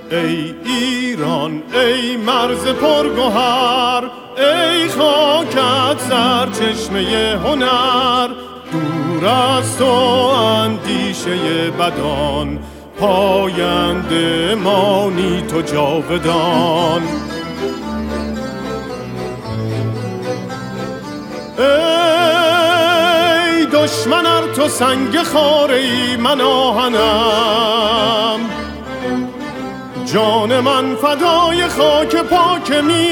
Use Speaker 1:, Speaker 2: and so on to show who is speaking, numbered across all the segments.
Speaker 1: ای ایران ای مرز پرگوهر، ای خاکت سرچشمه هنر. دور از تو اندیشه بدان، پاینده مانی تو جاودان. ای دشمن ار تو سنگ خاره ای من آهنم، جان من فدای خاک پاک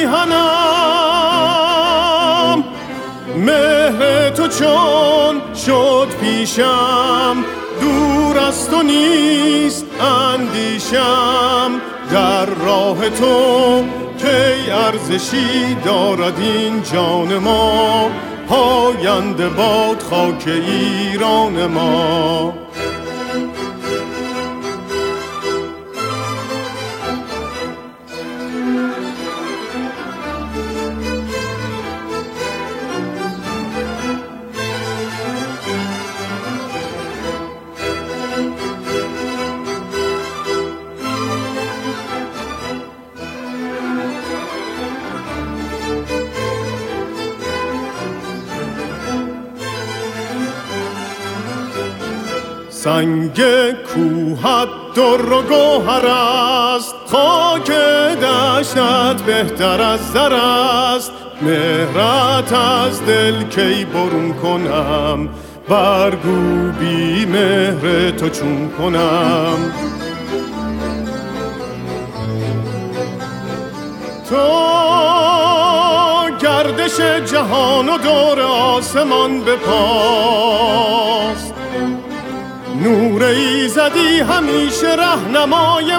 Speaker 1: میهنم. مهر تو چون شد پیشم، دور از تو نیست اندیشم. در راه تو کی ارزشی دارد این جان ما، پاینده باد خاک ایران ما. سنگ کوهت در و گوهر است، خاک دشتت بهتر از زر است. مهرت از دل کی برون کنم، برگو بی مهر تو چون کنم. تو گردش جهان و دور آسمان بپاست، نور ایزدی همیشه رهنمای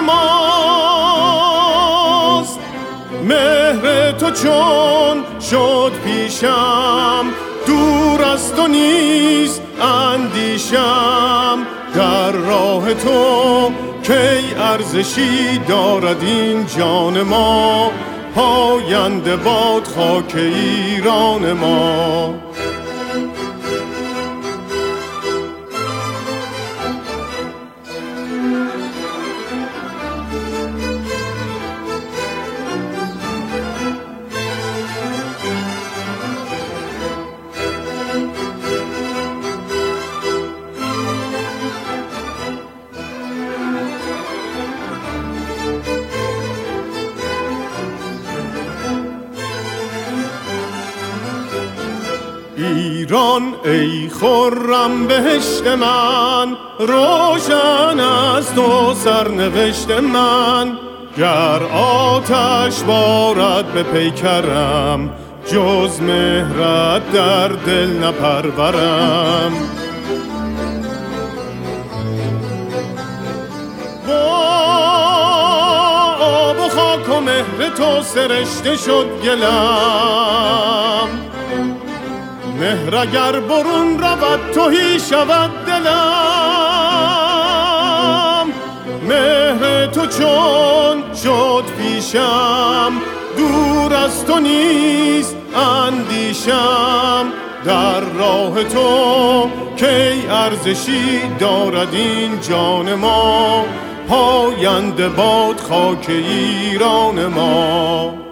Speaker 1: ماست. مهر تو چون شد پیشم، دور از تو نیست اندیشم. در راه تو کی ارزشی دارد این جان ما، پاینده باد خاک ایران ما. ایران ای خرم بهشت من، روشن از تو سرنوشت من. گر آتش بارد به پیکرم، جز مهرت در دل نپرورم. با آب و خاک و مهر تو سرشته شد گلم، مهر اگر برون رود تهی شود دلم. مهر تو چون شد پیشم، دور از تو نیست اندیشم. در راه تو کی ارزشی دارد این جان ما، پاینده باد خاک ایران ما.